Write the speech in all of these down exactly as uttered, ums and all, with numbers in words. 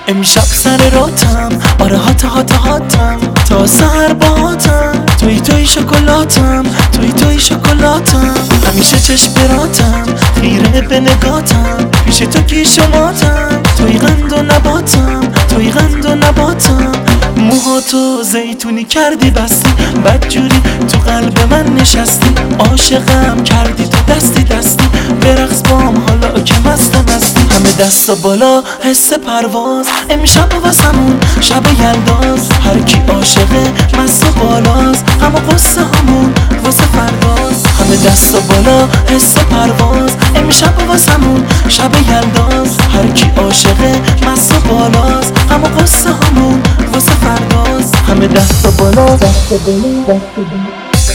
امشب سر راتم، آره هات هات هاتم تا سر باهاتم. توی توی شکلاتم، توی توی شکلاتم، همیشه چشم براتم، خیره به نگاتم، پیش تو کیش و ماتم، توی قند و نباتم، توی قند و نباتم. موهاتو زیتونی کردی بستی، بدجوری تو قلب من نشستی، عاشقم کردی تو دستی دستی، برقص بام حالا که مست مستی. همه دستا بالا حس پرواز، امشب واسمون شب یلداز، هر کی عاشقه مست و بالاز، اما قصه همون واسه فرداز. همه دستا بالا حس پرواز، امشب واسمون شب یلداز، هر کی عاشقه مست و بالاز، اما قصه همون واسه فرداز. همه دستا بالا دست بالا دست بالا.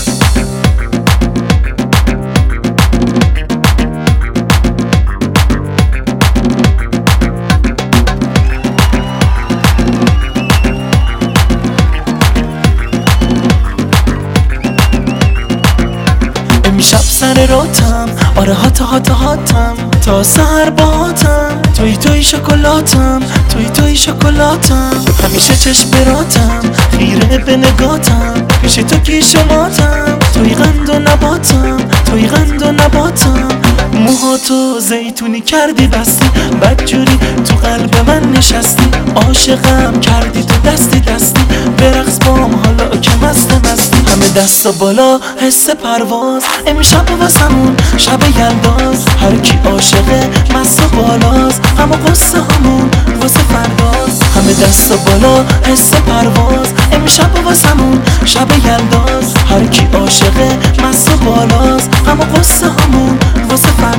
امشب سر راتم، آره هات هات هاتم تا سر باهاتم. توی توی شکلاتم، توی توی شکلاتم، همیشه چشم براتم، خیره به نگاتم، پیش تو کیش و ماتم، توی قند و نباتم، توی قند و نباتم. موهاتو زیتونی کردی بستی، بدجوری تو قلب من نشستی، عاشقم کردی تو دستی دستی، برقص بام حالا که مست مستی. همه دستا بالا حس پرواز، امشب واسمون شب یلداز، هر کی عاشقه مست و بالاز، اما قصه همون واسه فرداز. همه دستا بالا حس پرواز، امشب واسمون شب یلداز، هر کی عاشقه مست و بالاز، اما قصه همون واسه فرداز.